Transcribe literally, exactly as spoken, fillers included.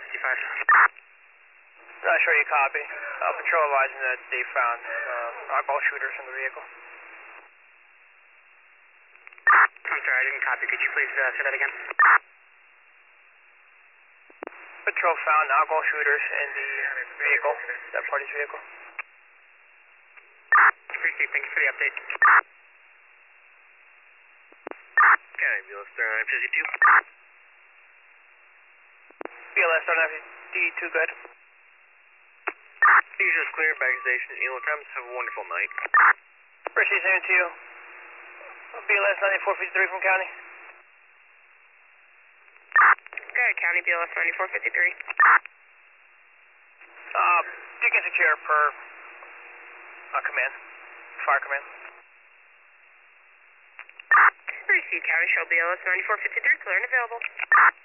fifty-five. Not sure you copy. Uh, patrol advising that they found uh, eyeball shooters in the vehicle. I'm sorry, I didn't copy. Could you please uh, say that again? Patrol found alcohol shooters in the vehicle, that party's vehicle. Appreciate, thank you for the update. County B L S thirty-nine fifty-two. B L S thirty-nine fifty-two, good. Fusion is clear, back station, Inland Times, have a wonderful night. Appreciate same to you. B L S ninety-four fifty-three from county. Good, County B L S ninety-four fifty-three. Uh, Beacon secure per uh, command, fire command. Receive County Shell B L S ninety-four fifty-three, clear and available.